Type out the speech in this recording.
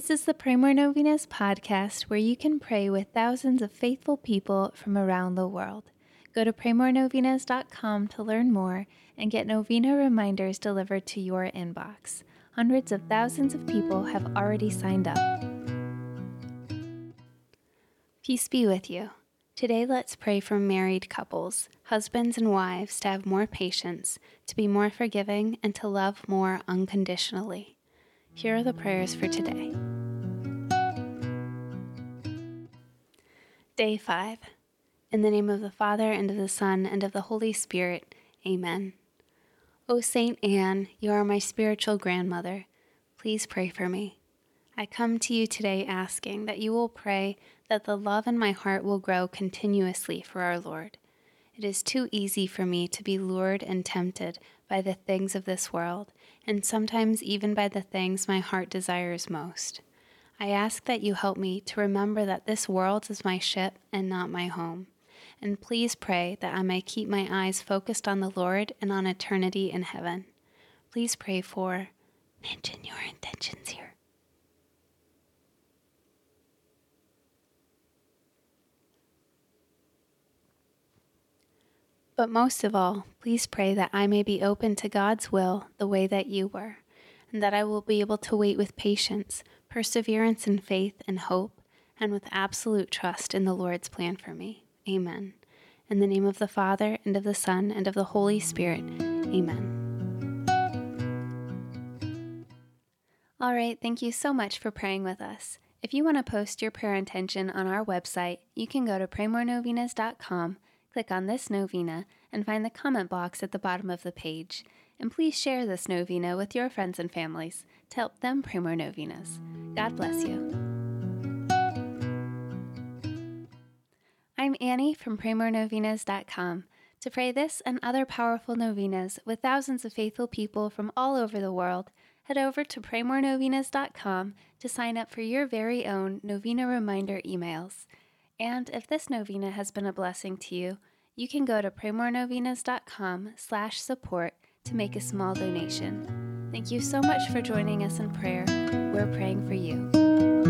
This is the Pray More Novenas podcast where you can pray with thousands of faithful people from around the world. Go to praymorenovenas.com to learn more and get novena reminders delivered to your inbox. Hundreds of thousands of people have already signed up. Peace be with you. Today let's pray for married couples, husbands and wives, to have more patience, to be more forgiving, and to love more unconditionally. Here are the prayers for today. Day 5. In the name of the Father, and of the Son, and of the Holy Spirit. Amen. O Saint Anne, you are my spiritual grandmother. Please pray for me. I come to you today asking that you will pray that the love in my heart will grow continuously for our Lord. It is too easy for me to be lured and tempted by the things of this world, and sometimes even by the things my heart desires most. I ask that you help me to remember that this world is my ship and not my home. And please pray that I may keep my eyes focused on the Lord and on eternity in heaven. Please pray for, mention your intentions here. But most of all, please pray that I may be open to God's will the way that you were, and that I will be able to wait with patience, perseverance in faith and hope, and with absolute trust in the Lord's plan for me. Amen. In the name of the Father, and of the Son, and of the Holy Spirit. Amen. All right, thank you so much for praying with us. If you want to post your prayer intention on our website, you can go to praymorenovenas.com, click on this novena, and find the comment box at the bottom of the page. And please share this novena with your friends and families to help them pray more novenas. God bless you. I'm Annie from praymorenovenas.com. To pray this and other powerful novenas with thousands of faithful people from all over the world, head over to praymorenovenas.com to sign up for your very own novena reminder emails. And if this novena has been a blessing to you, you can go to praymorenovenas.com/support to make a small donation. Thank you so much for joining us in prayer. We're praying for you.